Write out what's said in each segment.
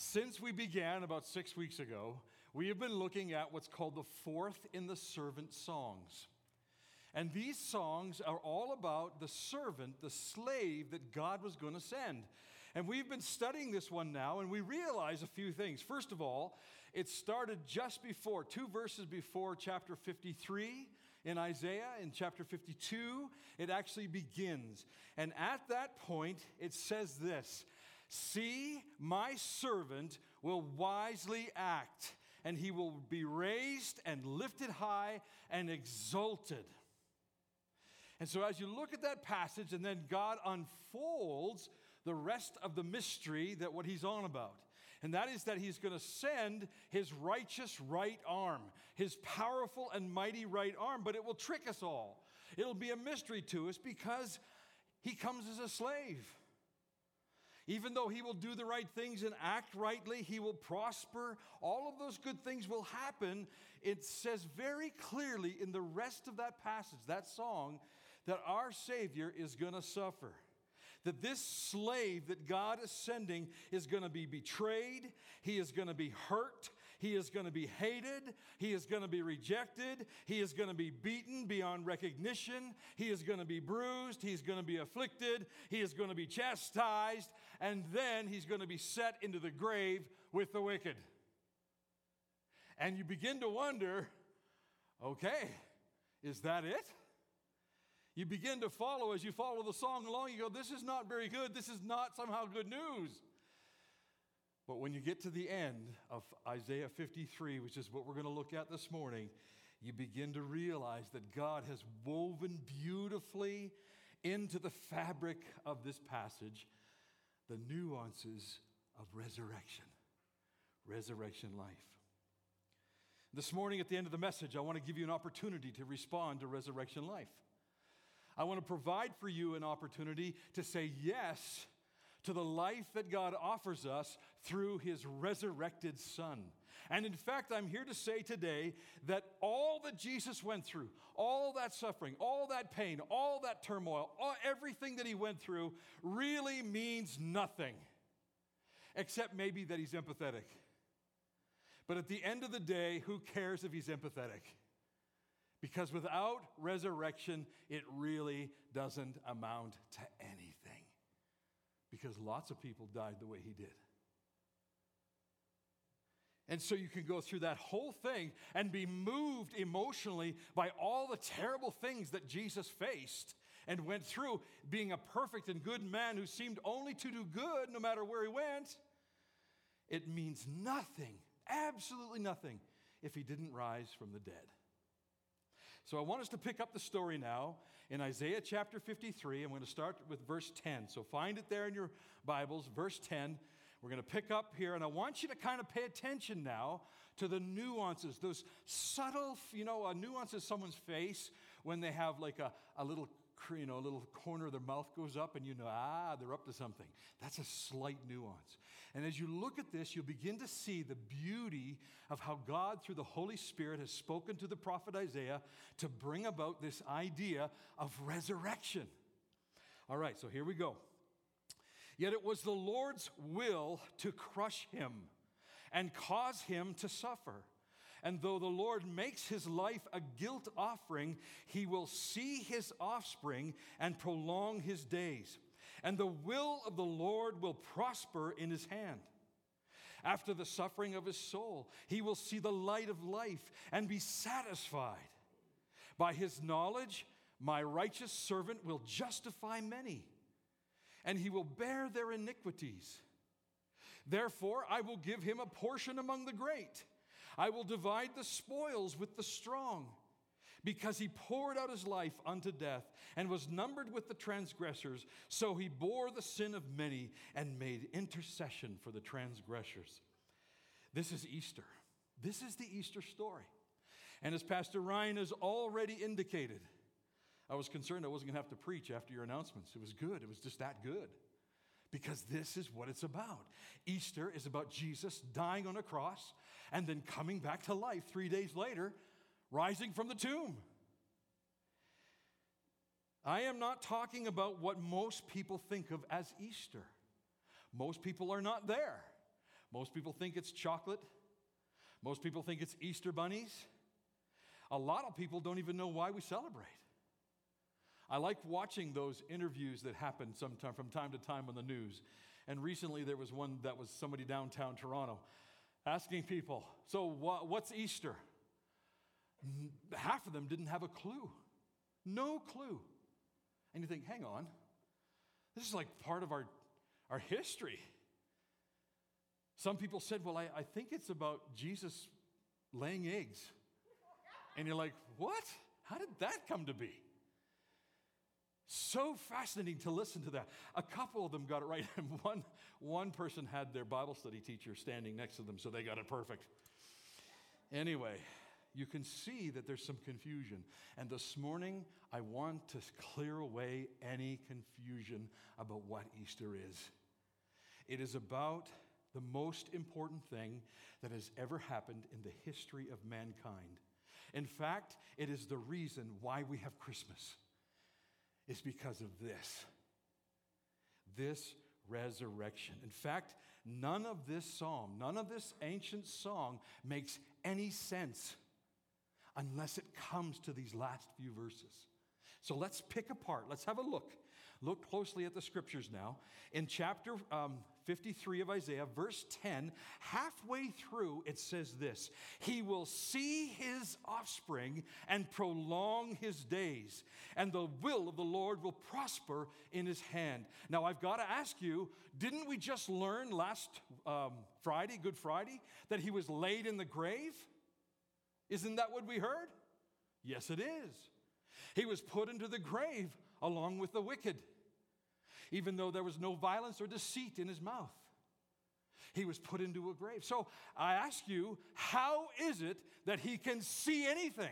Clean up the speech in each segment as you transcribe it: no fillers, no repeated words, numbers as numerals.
Since we began about 6 weeks ago, we have been looking at what's called the fourth in the servant songs. And these songs are all about the servant, the slave that God was going to send. And we've been studying this one now, and we realize a few things. First of all, it started just before, 2 verses before chapter 53 in Isaiah. In chapter 52, it actually begins. And at that point, it says this: "See, my servant will wisely act, and he will be raised and lifted high and exalted." And so as you look at that passage, and then God unfolds the rest of the mystery that what he's on about. And that is that he's going to send his righteous right arm, his powerful and mighty right arm, but it will trick us all. It'll be a mystery to us because he comes as a slave. Even though he will do the right things and act rightly, he will prosper, all of those good things will happen. It says very clearly in the rest of that passage, that song, that our Savior is going to suffer. That this slave that God is sending is going to be betrayed, he is going to be hurt, he is going to be hated, he is going to be rejected, he is going to be beaten beyond recognition, he is going to be bruised, he's going to be afflicted, he is going to be chastised, and then he's going to be set into the grave with the wicked. And you begin to wonder, okay, is that it? You begin to follow, as you follow the song along, you go, this is not very good, this is not somehow good news. But when you get to the end of Isaiah 53, which is what we're going to look at this morning, you begin to realize that God has woven beautifully into the fabric of this passage the nuances of resurrection life. This morning at the end of the message, I want to give you an opportunity to respond to resurrection life. I want to provide for you an opportunity to say yes to the life that God offers us through his resurrected Son. And in fact, I'm here to say today that all that Jesus went through, all that suffering, all that pain, all that turmoil, everything that he went through really means nothing, except maybe that he's empathetic. But at the end of the day, who cares if he's empathetic? Because without resurrection, it really doesn't amount to anything. Because lots of people died the way he did. And so you can go through that whole thing and be moved emotionally by all the terrible things that Jesus faced and went through, being a perfect and good man who seemed only to do good no matter where he went. It means nothing, absolutely nothing, if he didn't rise from the dead. So I want us to pick up the story now in Isaiah chapter 53. I'm going to start with verse 10. So find it there in your Bibles, verse 10. We're going to pick up here, and I want you to kind of pay attention now to the nuances, those subtle, nuances of someone's face when they have like a little corner of their mouth goes up, and they're up to something. That's a slight nuance. And as you look at this, you'll begin to see the beauty of how God, through the Holy Spirit, has spoken to the prophet Isaiah to bring about this idea of resurrection. All right, so here we go. Yet it was the Lord's will to crush him and cause him to suffer. And though the Lord makes his life a guilt offering, he will see his offspring and prolong his days. And the will of the Lord will prosper in his hand. After the suffering of his soul, he will see the light of life and be satisfied. By his knowledge, my righteous servant will justify many, and he will bear their iniquities. Therefore, I will give him a portion among the great. I will divide the spoils with the strong, because he poured out his life unto death and was numbered with the transgressors. So he bore the sin of many and made intercession for the transgressors. This is Easter. This is the Easter story. And as Pastor Ryan has already indicated, I was concerned I wasn't going to have to preach after your announcements. It was good. It was just that good. Because this is what it's about. Easter is about Jesus dying on a cross and then coming back to life 3 days later, rising from the tomb. I am not talking about what most people think of as Easter. Most people are not there. Most people think it's chocolate. Most people think it's Easter bunnies. A lot of people don't even know why we celebrate. I like watching those interviews that happen from time to time on the news. And recently there was one that was somebody downtown Toronto asking people, so what's Easter? Half of them didn't have a clue. No clue. And you think, hang on, this is like part of our history. Some people said, well, I think it's about Jesus laying eggs. And you're like, what? How did that come to be? So fascinating to listen to that. A couple of them got it right, and one person had their Bible study teacher standing next to them, so they got it perfect. Anyway, you can see that there's some confusion. And this morning, I want to clear away any confusion about what Easter is. It is about the most important thing that has ever happened in the history of mankind. In fact, it is the reason why we have Christmas. It's because of this resurrection. In fact, none of this ancient song makes any sense unless it comes to these last few verses. So let's pick apart. Let's have a look. Look closely at the scriptures now. In chapter 53 of Isaiah, verse 10, halfway through, it says this: He will see his offspring and prolong his days, and the will of the Lord will prosper in his hand. Now, I've got to ask you, didn't we just learn last Friday, Good Friday, that he was laid in the grave? Isn't that what we heard? Yes, it is. He was put into the grave along with the wicked, even though there was no violence or deceit in his mouth. He was put into a grave. So I ask you, how is it that he can see anything?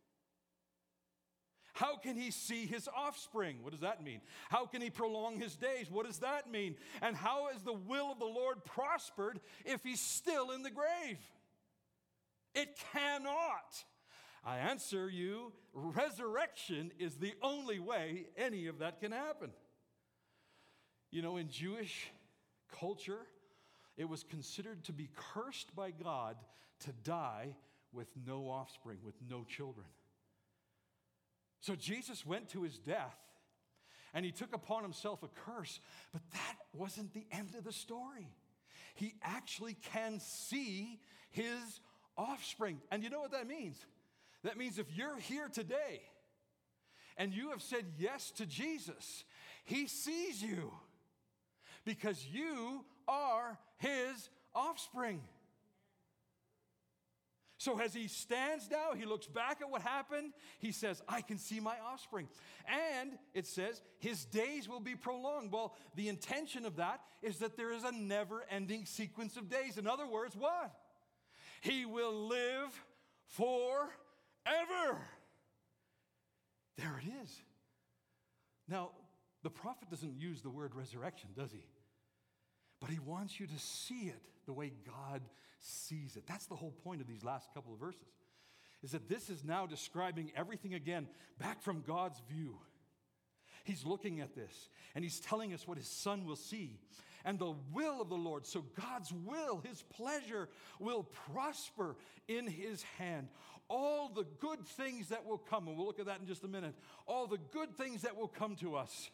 How can he see his offspring? What does that mean? How can he prolong his days? What does that mean? And how is the will of the Lord prospered if he's still in the grave? It cannot. I answer you, resurrection is the only way any of that can happen. You know, in Jewish culture, it was considered to be cursed by God to die with no offspring, with no children. So Jesus went to his death, and he took upon himself a curse, but that wasn't the end of the story. He actually can see his offspring. And you know what that means? That means if you're here today and you have said yes to Jesus, he sees you because you are his offspring. So as he stands now, he looks back at what happened. He says, I can see my offspring. And it says his days will be prolonged. Well, the intention of that is that there is a never-ending sequence of days. In other words, what? He will live forever. There it is. Now, the prophet doesn't use the word resurrection, does he? But he wants you to see it the way God sees it. That's the whole point of these last couple of verses, is that this is now describing everything again back from God's view. He's looking at this, and he's telling us what his son will see. And the will of the Lord, so God's will, his pleasure, will prosper in his hand. All the good things that will come, and we'll look at that in just a minute, all the good things that will come to us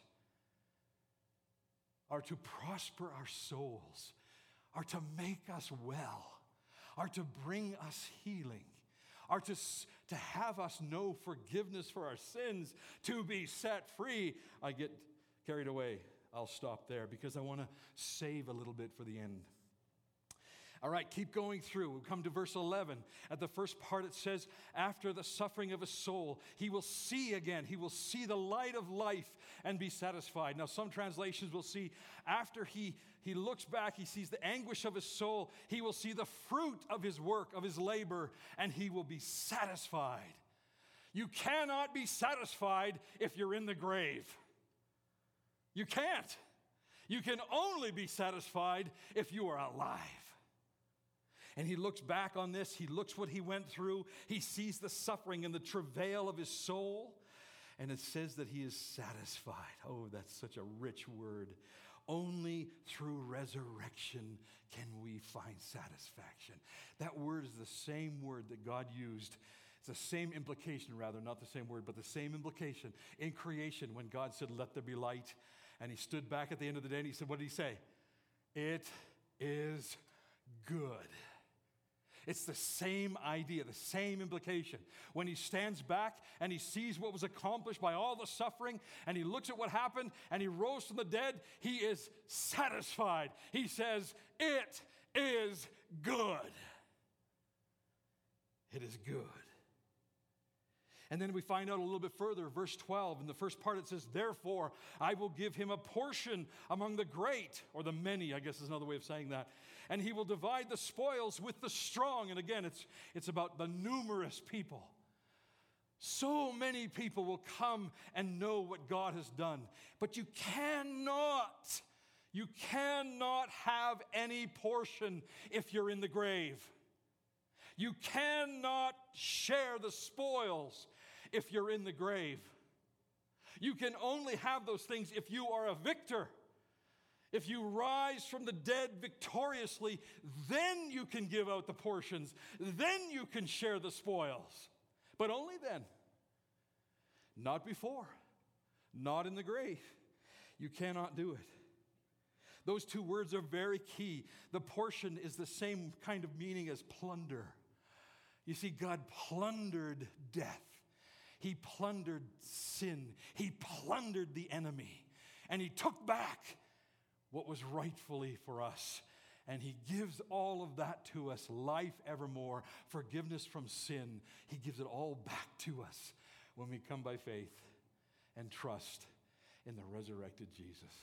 are to prosper our souls, are to make us well, are to bring us healing, are to have us know forgiveness for our sins, to be set free. I get carried away. I'll stop there because I want to save a little bit for the end. All right, keep going through. We'll come to verse 11. At the first part it says, after the suffering of his soul, he will see again. He will see the light of life and be satisfied. Now, some translations will see after he looks back, he sees the anguish of his soul. He will see the fruit of his work, of his labor, and he will be satisfied. You cannot be satisfied if you're in the grave. You can't. You can only be satisfied if you are alive. And he looks back on this. He looks what he went through. He sees the suffering and the travail of his soul. And it says that he is satisfied. Oh, that's such a rich word. Only through resurrection can we find satisfaction. That word is the same word that God used. It's the same implication, rather, not the same word, but the same implication in creation when God said, "Let there be light." And he stood back at the end of the day and he said, what did he say? It is good. It's the same idea, the same implication. When he stands back and he sees what was accomplished by all the suffering, and he looks at what happened, and he rose from the dead, he is satisfied. He says, it is good. It is good. And then we find out a little bit further, verse 12. In the first part it says, "Therefore I will give him a portion among the great," or the many, I guess is another way of saying that. "And he will divide the spoils with the strong." And again, it's about the numerous people. So many people will come and know what God has done. But you cannot have any portion if you're in the grave. You cannot share the spoils if you're in the grave. You can only have those things if you are a victor. If you rise from the dead victoriously, then you can give out the portions. Then you can share the spoils. But only then. Not before. Not in the grave. You cannot do it. Those two words are very key. The portion is the same kind of meaning as plunder. You see, God plundered death. He plundered sin. He plundered the enemy. And he took back what was rightfully for us. And he gives all of that to us, life evermore, forgiveness from sin. He gives it all back to us when we come by faith and trust in the resurrected Jesus.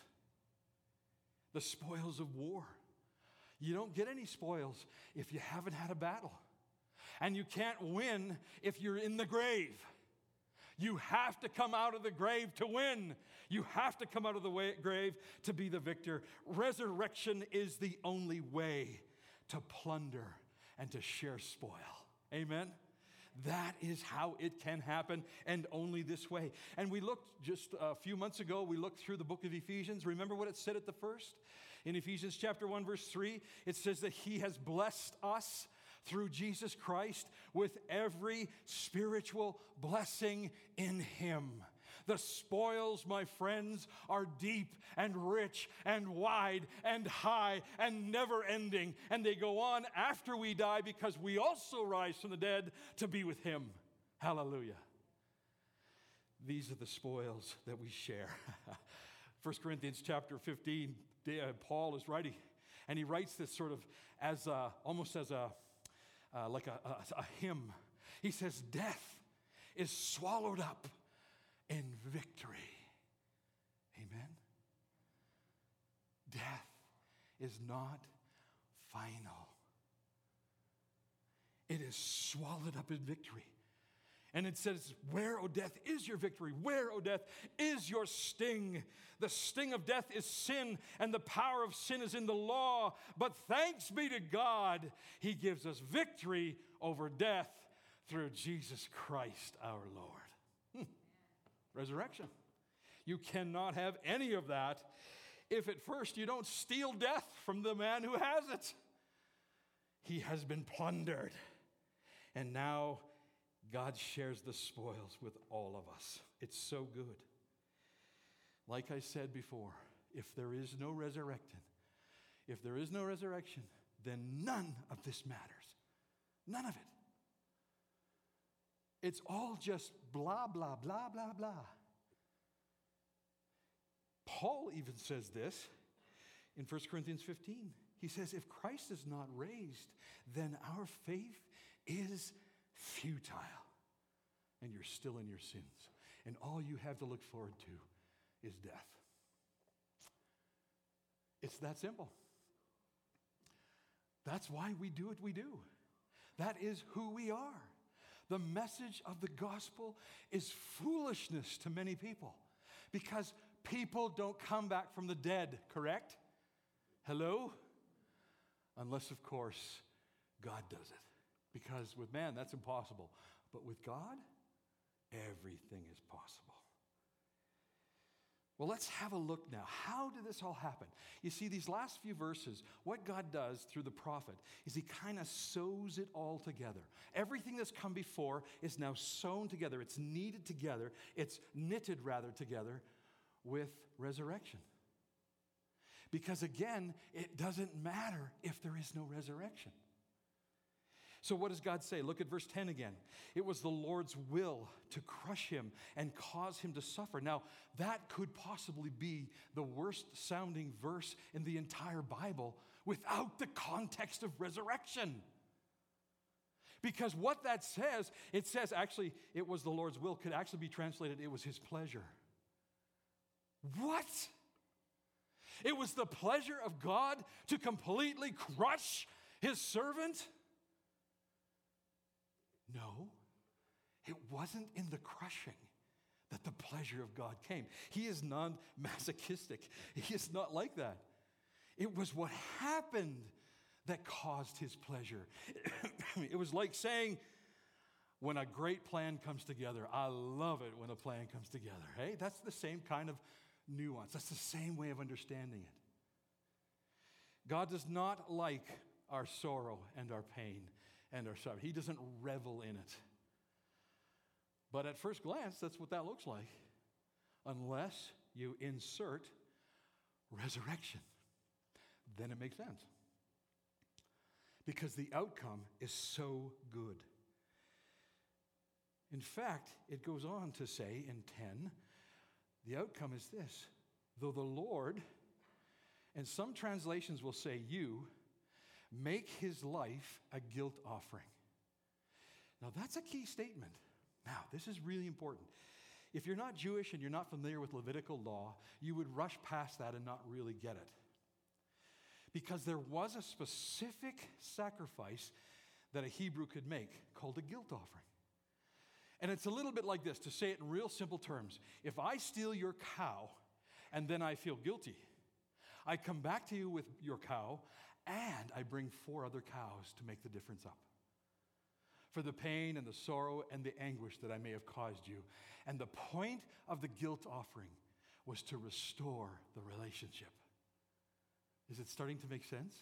The spoils of war. You don't get any spoils if you haven't had a battle. And you can't win if you're in the grave. You have to come out of the grave to win. You have to come out of the grave to be the victor. Resurrection is the only way to plunder and to share spoil. Amen? That is how it can happen, and only this way. And we looked just a few months ago, we looked through the book of Ephesians. Remember what it said at the first? In Ephesians chapter 1, verse 3, it says that he has blessed us through Jesus Christ with every spiritual blessing in him. The spoils, my friends, are deep and rich and wide and high and never ending. And they go on after we die because we also rise from the dead to be with him. Hallelujah. These are the spoils that we share. 1 Corinthians chapter 15, Paul is writing, and he writes this sort of as almost as a hymn. He says, "Death is swallowed up in victory." Amen. Death is not final. It is swallowed up in victory. And it says, "Where, O death, is your victory? Where, O death, is your sting? The sting of death is sin, and the power of sin is in the law. But thanks be to God, he gives us victory over death through Jesus Christ our Lord." Resurrection. You cannot have any of that if at first you don't steal death from the man who has it. He has been plundered. And now God shares the spoils with all of us. It's so good. Like I said before, if there is no resurrection, then none of this matters. None of it. It's all just blah, blah, blah, blah, blah. Paul even says this in 1 Corinthians 15. He says, if Christ is not raised, then our faith is futile, and you're still in your sins. And all you have to look forward to is death. It's that simple. That's why we do what we do. That is who we are. The message of the gospel is foolishness to many people because people don't come back from the dead, correct? Hello? Unless, of course, God does it. Because with man, that's impossible. But with God, everything is possible. Well, let's have a look now. How did this all happen? You see, these last few verses, what God does through the prophet is he kind of sews it all together. Everything that's come before is now sewn together. It's kneaded together. It's knitted, rather, together with resurrection. Because again, it doesn't matter if there is no resurrection. So what does God say? Look at verse 10 again. It was the Lord's will to crush him and cause him to suffer. Now, that could possibly be the worst sounding verse in the entire Bible without the context of resurrection. Because what that says, it says actually it was the Lord's will, could actually be translated it was his pleasure. What? It was the pleasure of God to completely crush his servant? No, it wasn't in the crushing that the pleasure of God came. He is non-masochistic. He is not like that. It was what happened that caused his pleasure. It was like saying, when a great plan comes together, I love it when a plan comes together. Hey, that's the same kind of nuance. That's the same way of understanding it. God does not like our sorrow and our pain and our suffering. He doesn't revel in it. But at first glance, that's what that looks like. Unless you insert resurrection. Then it makes sense. Because the outcome is so good. In fact, it goes on to say in 10, the outcome is this: though the Lord, and some translations will say you, make his life a guilt offering. Now that's a key statement. Now, this is really important. If you're not Jewish and you're not familiar with Levitical law, you would rush past that and not really get it. Because there was a specific sacrifice that a Hebrew could make called a guilt offering. And it's a little bit like this, to say it in real simple terms. If I steal your cow and then I feel guilty, I come back to you with your cow and I bring 4 other cows to make the difference up. For the pain and the sorrow and the anguish that I may have caused you. And the point of the guilt offering was to restore the relationship. Is it starting to make sense?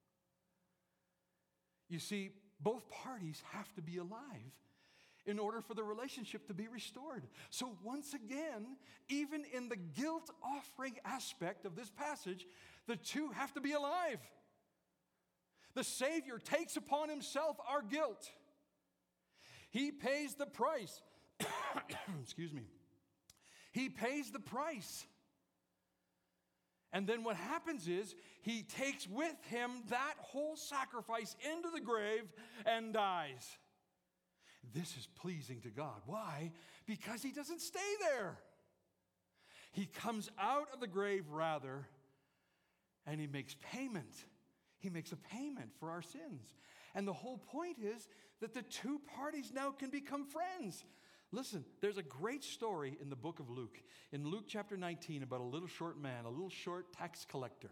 You see, both parties have to be alive in order for the relationship to be restored. So once again, even in the guilt offering aspect of this passage, the two have to be alive. The Savior takes upon himself our guilt. He pays the price. Excuse me. He pays the price. And then what happens is he takes with him that whole sacrifice into the grave and dies. This is pleasing to God. Why? Because he doesn't stay there. He comes out of the grave, rather, and he makes payment. He makes a payment for our sins. And the whole point is that the two parties now can become friends. Listen, there's a great story in the book of Luke. In Luke chapter 19, about a little short man, a little short tax collector.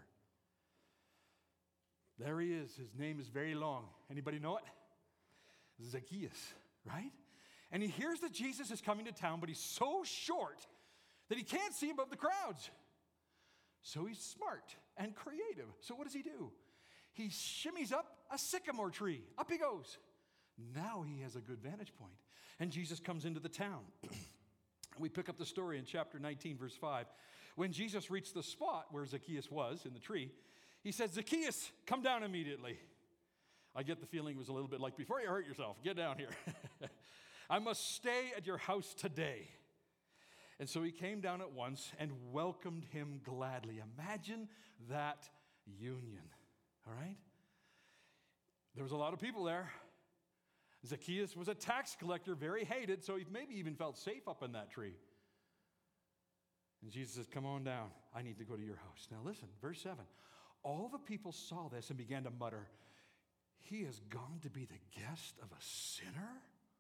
There he is. His name is very long. Anybody know it? Zacchaeus, right? And he hears that Jesus is coming to town, but he's so short that he can't see above the crowds. So he's smart and creative. So what does he do? He shimmies up a sycamore tree. Up he goes. Now he has a good vantage point. And Jesus comes into the town. We pick up the story in chapter 19, verse 5. When Jesus reached the spot where Zacchaeus was in the tree, he said, Zacchaeus, come down immediately. I get the feeling it was a little bit like, before you hurt yourself, get down here. I must stay at your house today. And so he came down at once and welcomed him gladly. Imagine that union, all right? There was a lot of people there. Zacchaeus was a tax collector, very hated, so he maybe even felt safe up in that tree. And Jesus says, come on down. I need to go to your house. Now listen, verse 7. All the people saw this and began to mutter, he has gone to be the guest of a sinner?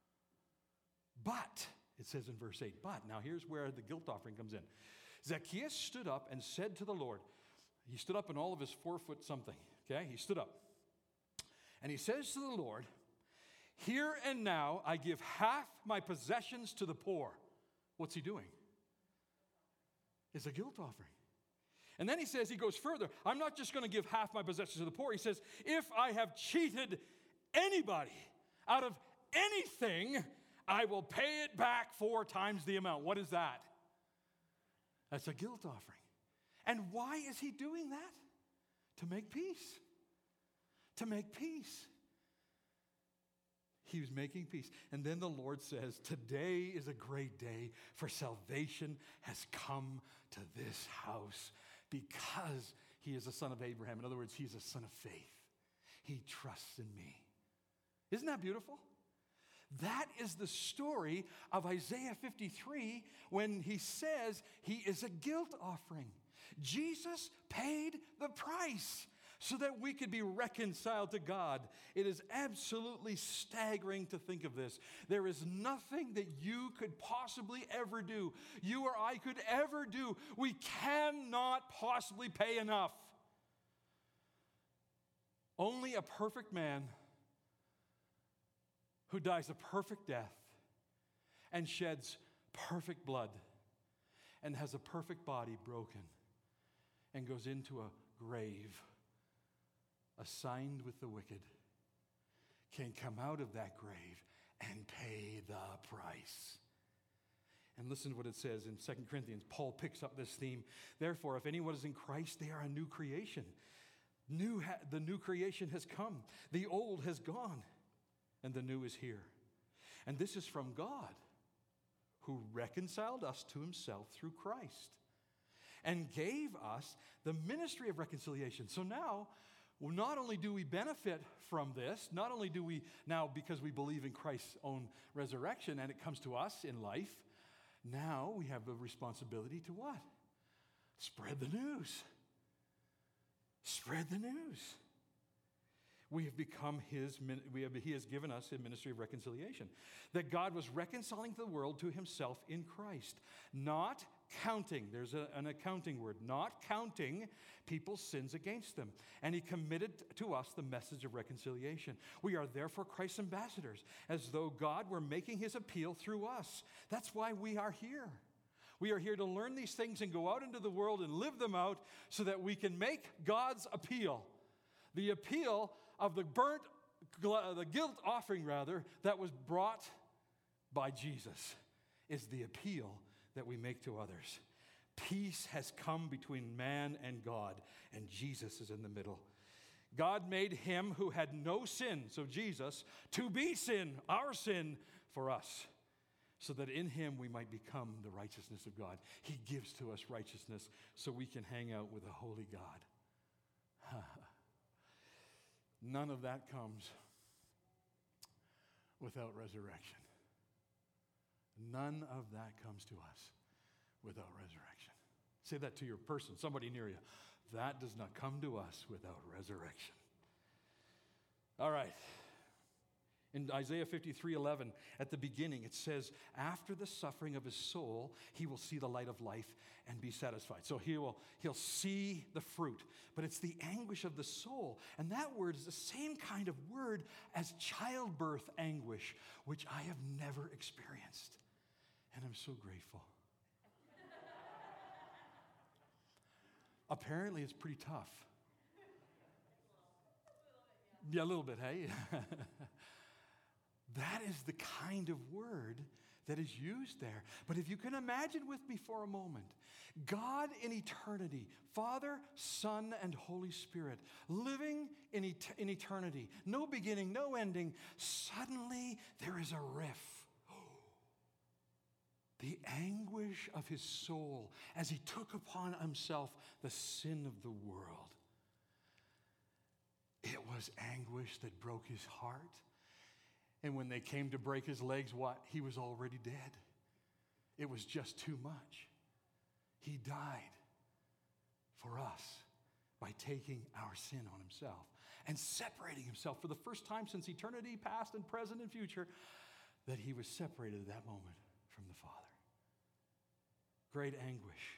But, it says in verse 8, but, now here's where the guilt offering comes in. Zacchaeus stood up and said to the Lord, he stood up in all of his 4 foot something, okay? He stood up. And he says to the Lord, here and now I give half my possessions to the poor. What's he doing? is a guilt offering. And then he says, he goes further, I'm not just going to give half my possessions to the poor. He says, if I have cheated anybody out of anything, I will pay it back 4 times the amount. What is that? That's a guilt offering. And why is he doing that? To make peace. To make peace. He was making peace. And then the Lord says, today is a great day, for salvation has come to this house because he is a son of Abraham. In other words, he's a son of faith. He trusts in me. Isn't that beautiful? That is the story of Isaiah 53 when he says he is a guilt offering. Jesus paid the price so that we could be reconciled to God. It is absolutely staggering to think of this. There is nothing that you could possibly ever do, you or I could ever do. We cannot possibly pay enough. Only a perfect man who dies a perfect death and sheds perfect blood and has a perfect body broken and goes into a grave assigned with the wicked can come out of that grave and pay the price. And listen to what it says in 2 Corinthians. Paul picks up this theme. Therefore, if anyone is in Christ, they are a new creation. The new creation has come. The old has gone, and the new is here. And this is from God, who reconciled us to himself through Christ and gave us the ministry of reconciliation. So now, not only do we benefit from this, not only do we now, because we believe in Christ's own resurrection and it comes to us in life, now we have the responsibility to what? Spread the news. Spread the news. We have become he has given us a ministry of reconciliation. That God was reconciling the world to himself in Christ. Not counting, there's an accounting word, not counting people's sins against them. And he committed to us the message of reconciliation. We are therefore Christ's ambassadors, as though God were making his appeal through us. That's why we are here. We are here to learn these things and go out into the world and live them out so that we can make God's appeal. The appeal of the guilt offering that was brought by Jesus is the appeal that we make to others. Peace has come between man and God, and Jesus is in the middle. God made him who had no sin, so Jesus, to be sin, our sin, for us, so that in him we might become the righteousness of God. He gives to us righteousness so we can hang out with a holy God. None of that comes without resurrection. None of that comes to us without resurrection. Say that to your person, somebody near you. That does not come to us without resurrection. All right. In Isaiah 53:11, at the beginning, it says, after the suffering of his soul, he will see the light of life and be satisfied. So he'll see the fruit, but it's the anguish of the soul. And that word is the same kind of word as childbirth anguish, which I have never experienced. And I'm so grateful. Apparently, it's pretty tough. Yeah, a little bit, hey? That is the kind of word that is used there. But if you can imagine with me for a moment, God in eternity, Father, Son, and Holy Spirit, living in eternity, no beginning, no ending, suddenly there is a rift. The anguish of his soul as he took upon himself the sin of the world. It was anguish that broke his heart. And when they came to break his legs, what? He was already dead. It was just too much. He died for us by taking our sin on himself and separating himself for the first time since eternity, past and present and future, that he was separated at that moment from the Father. Great anguish.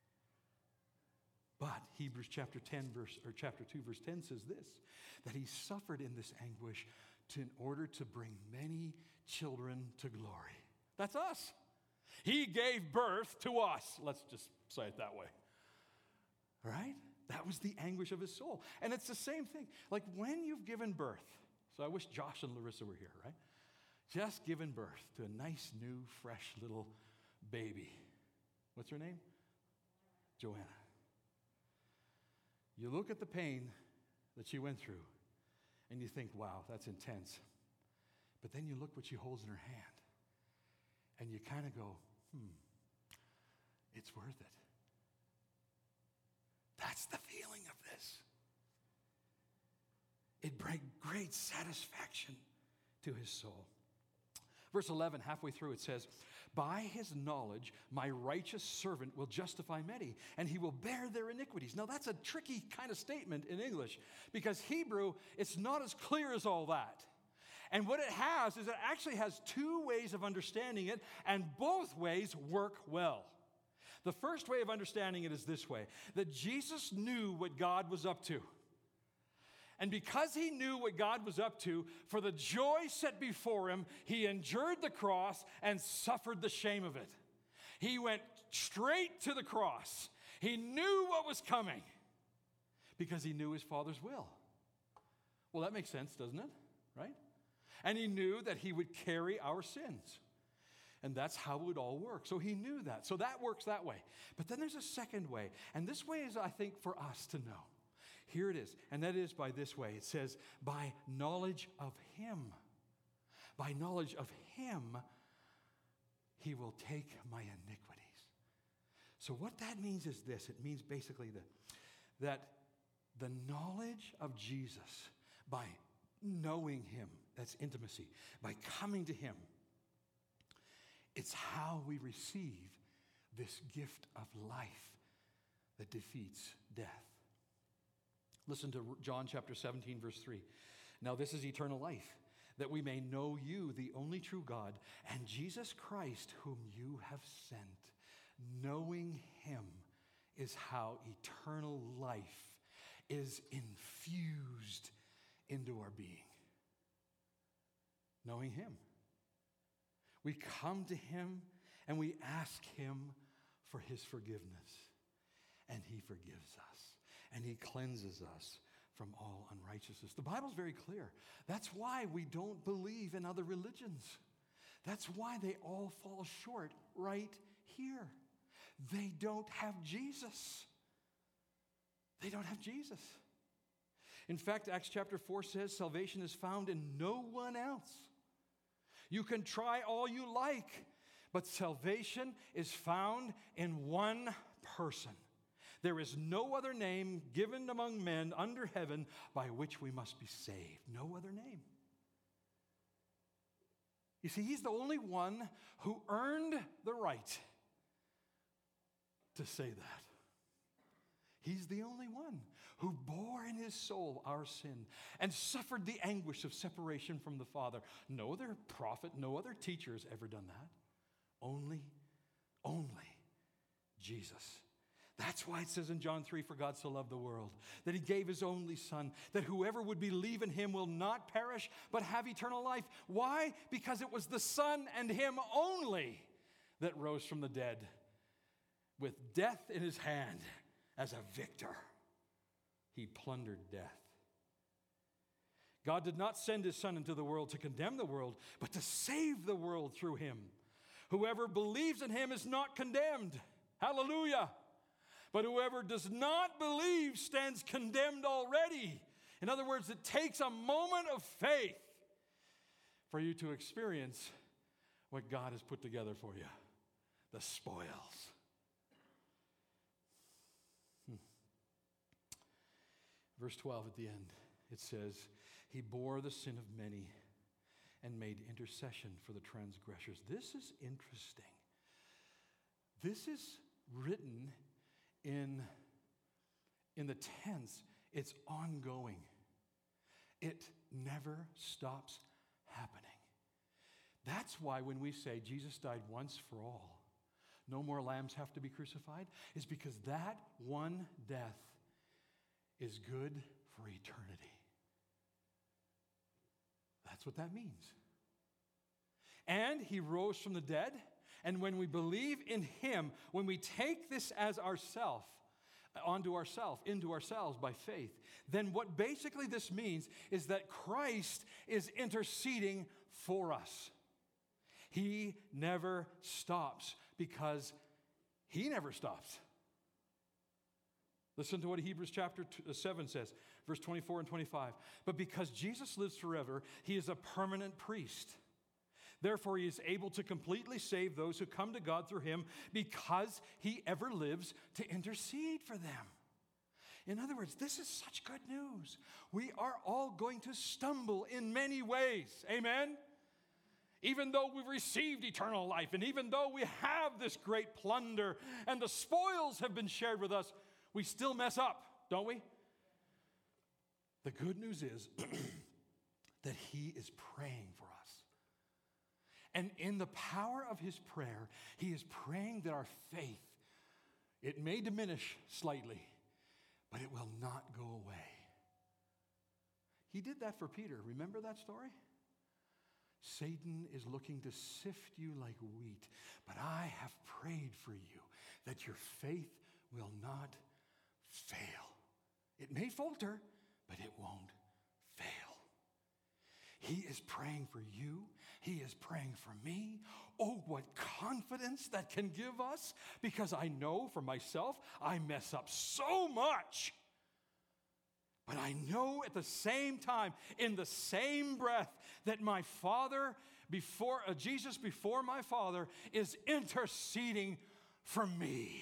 But Hebrews chapter 2, verse 10 says this, that he suffered in this anguish in order to bring many children to glory. That's us. He gave birth to us. Let's just say it that way. Right? That was the anguish of his soul. And it's the same thing. Like when you've given birth, so I wish Josh and Larissa were here, right? Just given birth to a nice, new, fresh little baby. What's her name? Joanna. You look at the pain that she went through, and you think, wow, that's intense. But then you look what she holds in her hand, and you kind of go, it's worth it. That's the feeling of this. It brought great satisfaction to his soul. Verse 11, halfway through, it says, by his knowledge, my righteous servant will justify many, and he will bear their iniquities. Now, that's a tricky kind of statement in English, because Hebrew, it's not as clear as all that. And what it has is it actually has two ways of understanding it, and both ways work well. The first way of understanding it is this way, that Jesus knew what God was up to. And because he knew what God was up to, for the joy set before him, he endured the cross and suffered the shame of it. He went straight to the cross. He knew what was coming because he knew his Father's will. Well, that makes sense, doesn't it? Right? And he knew that he would carry our sins. And that's how it would all work. So he knew that. So that works that way. But then there's a second way. And this way is, I think, for us to know. Here it is. And that is by this way. It says, by knowledge of him. By knowledge of him, he will take my iniquities. So what that means is this. It means basically that the knowledge of Jesus, by knowing him, that's intimacy, by coming to him, it's how we receive this gift of life that defeats death. Listen to John chapter 17, verse 3. Now this is eternal life, that we may know you, the only true God, and Jesus Christ, whom you have sent. Knowing him is how eternal life is infused into our being. Knowing him. We come to him and we ask him for his forgiveness. And he forgives us. And he cleanses us from all unrighteousness. The Bible's very clear. That's why we don't believe in other religions. That's why they all fall short right here. They don't have Jesus. They don't have Jesus. In fact, Acts chapter 4 says salvation is found in no one else. You can try all you like, but salvation is found in one person. There is no other name given among men under heaven by which we must be saved. No other name. You see, he's the only one who earned the right to say that. He's the only one who bore in his soul our sin and suffered the anguish of separation from the Father. No other prophet, no other teacher has ever done that. Only Jesus. That's why it says in John 3, for God so loved the world, that he gave his only Son, that whoever would believe in him will not perish, but have eternal life. Why? Because it was the Son and him only that rose from the dead, with death in his hand as a victor. He plundered death. God did not send his Son into the world to condemn the world, but to save the world through him. Whoever believes in him is not condemned. Hallelujah. But whoever does not believe stands condemned already. In other words, it takes a moment of faith for you to experience what God has put together for you, the spoils. Verse 12 at the end, it says, he bore the sin of many and made intercession for the transgressors. This is interesting. This is written in the tense. It's ongoing. It never stops happening. That's why when we say Jesus died once for all, no more lambs have to be crucified, is because that one death is good for eternity. That's what that means. And he rose from the dead. And when we believe in him, when we take this as into ourselves by faith, then what basically this means is that Christ is interceding for us. He never stops because he never stops. Listen to what Hebrews chapter 7 says, verse 24 and 25. But because Jesus lives forever, he is a permanent priest. Therefore, he is able to completely save those who come to God through him because he ever lives to intercede for them. In other words, this is such good news. We are all going to stumble in many ways. Amen? Even though we've received eternal life, and even though we have this great plunder, and the spoils have been shared with us, we still mess up, don't we? The good news is that he is praying for us. And in the power of his prayer, he is praying that our faith, it may diminish slightly, but it will not go away. He did that for Peter. Remember that story? Satan is looking to sift you like wheat, but I have prayed for you that your faith will not fail. It may falter, but it won't fail. He is praying for you. He is praying for me. Oh, what confidence that can give us, because I know for myself, I mess up so much. But I know at the same time, in the same breath, that my Father, Jesus before my Father, is interceding for me.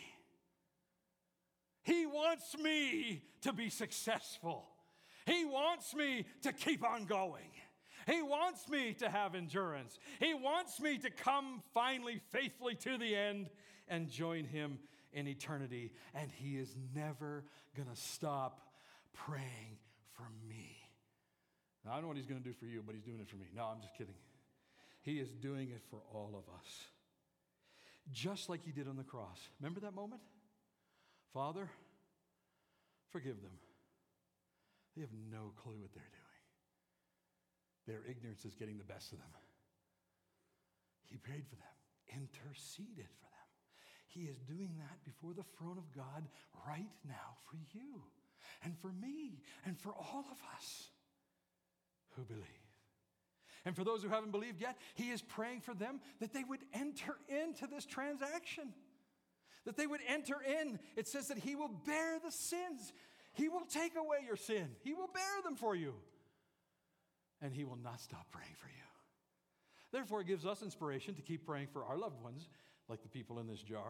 He wants me to be successful. He wants me to keep on going. He wants me to have endurance. He wants me to come finally faithfully to the end and join him in eternity. And he is never going to stop praying for me. Now, I don't know what he's going to do for you, but he's doing it for me. No, I'm just kidding. He is doing it for all of us. Just like he did on the cross. Remember that moment? Father, forgive them. They have no clue what they're doing. Their ignorance is getting the best of them. He prayed for them, interceded for them. He is doing that before the throne of God right now for you and for me and for all of us who believe. And for those who haven't believed yet, he is praying for them that they would enter into this transaction, that they would enter in. It says that he will bear the sins. He will take away your sin. He will bear them for you. And he will not stop praying for you. Therefore, it gives us inspiration to keep praying for our loved ones, like the people in this jar.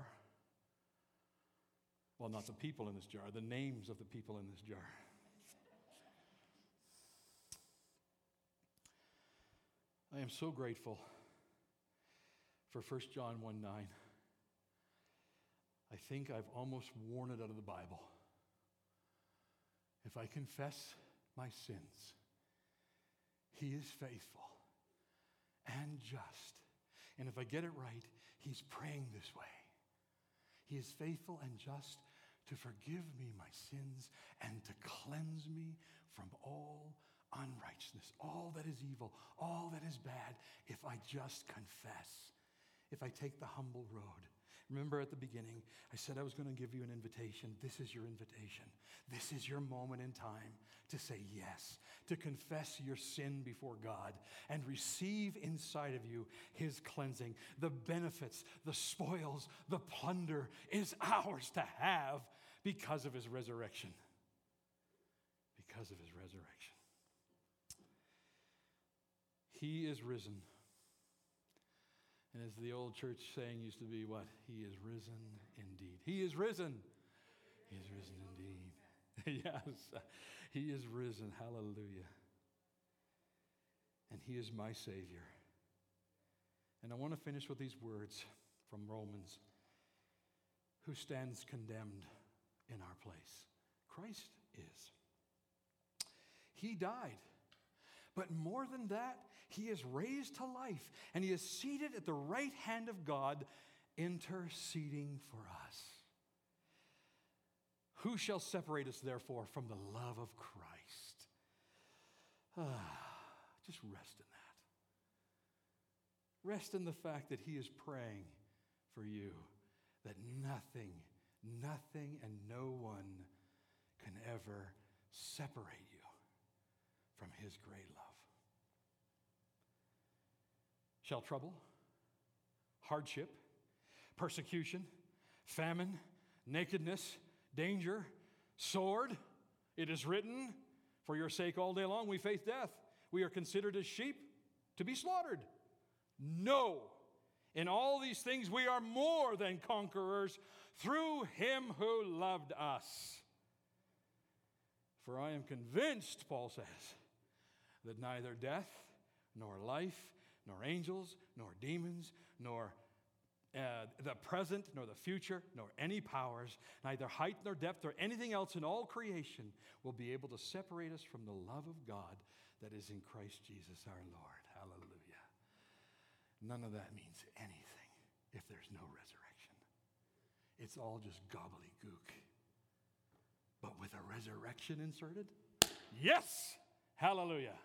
Well, not the people in this jar, the names of the people in this jar. I am so grateful for 1 John 1:9. I think I've almost worn it out of the Bible. If I confess my sins, he is faithful and just. And if I get it right, he's praying this way. He is faithful and just to forgive me my sins and to cleanse me from all unrighteousness, all that is evil, all that is bad, if I just confess, if I take the humble road. Remember at the beginning, I said I was going to give you an invitation. This is your invitation. This is your moment in time to say yes, to confess your sin before God and receive inside of you his cleansing. The benefits, the spoils, the plunder is ours to have because of his resurrection. Because of his resurrection. He is risen. And as the old church saying used to be, what? He is risen indeed. He is risen. He is risen indeed. Yes, he is risen. Hallelujah. And he is my Savior. And I want to finish with these words from Romans. Who stands condemned in our place? Christ is. He died. But more than that, he is raised to life, and he is seated at the right hand of God, interceding for us. Who shall separate us, therefore, from the love of Christ? Just rest in that. Rest in the fact that he is praying for you that nothing and no one can ever separate you from his great love. Shall trouble, hardship, persecution, famine, nakedness, danger, sword, it is written, for your sake all day long we face death. We are considered as sheep to be slaughtered. No, in all these things we are more than conquerors through him who loved us. For I am convinced, Paul says, that neither death, nor life, nor angels, nor demons, nor the present, nor the future, nor any powers, neither height nor depth, or anything else in all creation will be able to separate us from the love of God that is in Christ Jesus our Lord. Hallelujah. None of that means anything if there's no resurrection. It's all just gobbledygook. But with a resurrection inserted, yes! Hallelujah.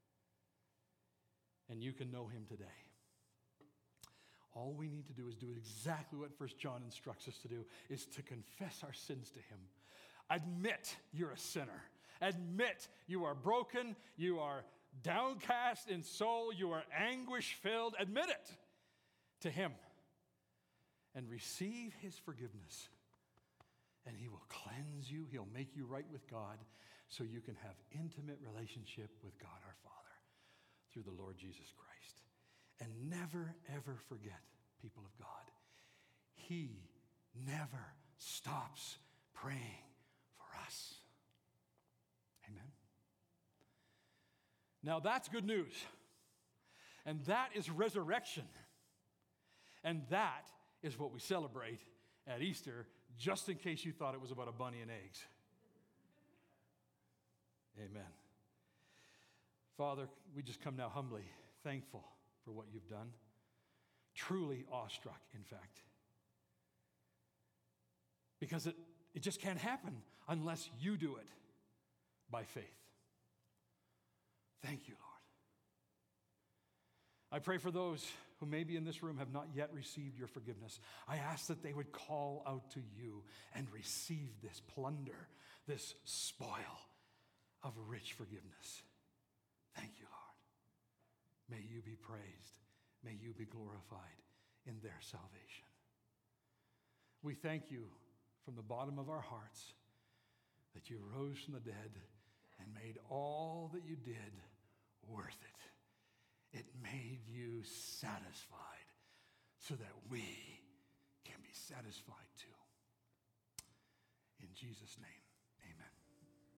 And you can know him today. All we need to do is do exactly what 1 John instructs us to do, is to confess our sins to him. Admit you're a sinner. Admit you are broken, you are downcast in soul, you are anguish-filled. Admit it to him and receive his forgiveness. And he will cleanse you. He'll make you right with God so you can have intimate relationship with God our Father through the Lord Jesus Christ. And never, ever forget, people of God, he never stops praying for us. Amen. Now that's good news. And that is resurrection. And that is what we celebrate at Easter, just in case you thought it was about a bunny and eggs. Amen. Father, we just come now humbly, thankful for what you've done. Truly awestruck, in fact. Because it just can't happen unless you do it by faith. Thank you, Lord. I pray for those who maybe in this room have not yet received your forgiveness. I ask that they would call out to you and receive this plunder, this spoil of rich forgiveness. Thank you, Lord. May you be praised. May you be glorified in their salvation. We thank you from the bottom of our hearts that you rose from the dead and made all that you did worth it. It made you satisfied so that we can be satisfied too. In Jesus' name.